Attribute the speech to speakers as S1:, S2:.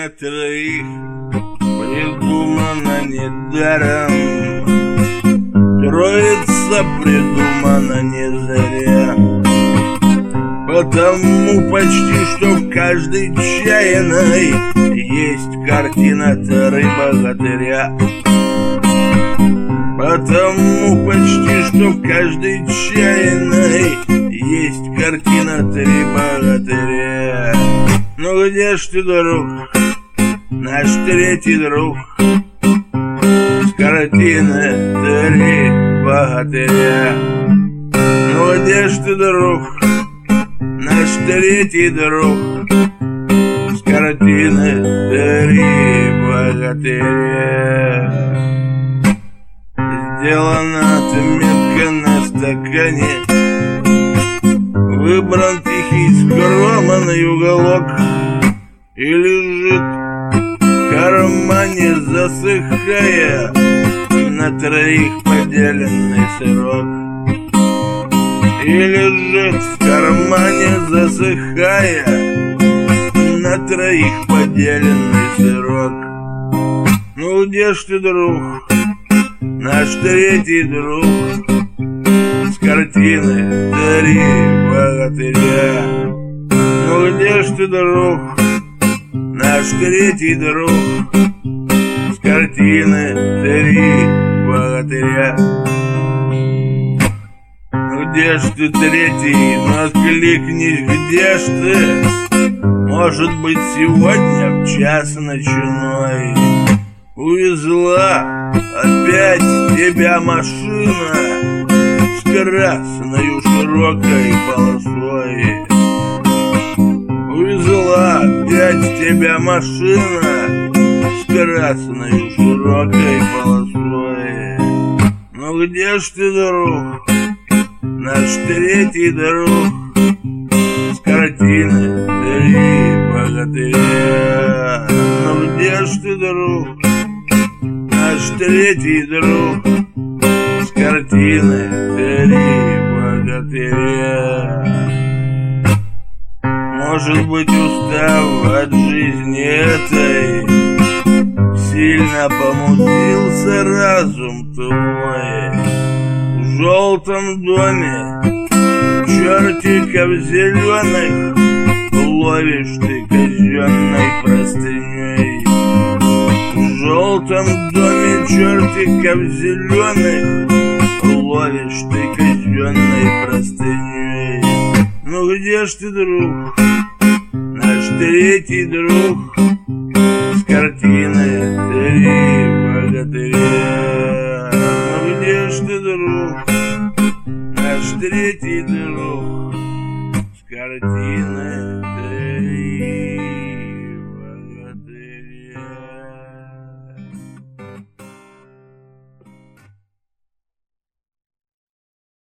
S1: на троих придумана недаром. Троица придумана не зря, потому почти что в каждой чайной есть картина Три-богатыря. Потому почти что в каждой чайной есть картина Три-богатыря. Ну где ж ты, друг, наш третий друг, с картины Три-богатыря? Ну где ж ты, друг, наш третий друг, с картины Три-богатыря? Сделана отметка на стакане, выбран тихий скромный уголок, и лежит в кармане, засыхая, на троих поделенный сырок. И лежит в кармане, засыхая, на троих поделенный сырок. Ну где ж ты, друг, наш третий друг, с картины Три-богатыря? Ну где ж ты, друг, наш третий друг, с картины Три-богатыря? Ну где ж ты, третий, ну откликнись, где ж ты? Может быть, сегодня в час ночной увезла опять тебя машина с красною широкой полосой. Увезла опять тебя машина с красною широкой полосой. Ну где ж ты, друг, наш третий друг, с картины Три-богатыря? Ну где ж ты, друг, наш третий друг, с картины Три-богатыря? Может быть, устав от жизни этой, сильно помутился разум твой. В желтом доме чертиков зеленых ловишь ты казенной простыней. В желтом доме чертиков зеленых ловишь ты казенной простыней. Ну где ж ты, друг, наш третий друг, с картины Три-богатыря? Ну где ж ты, друг, наш третий друг, с картины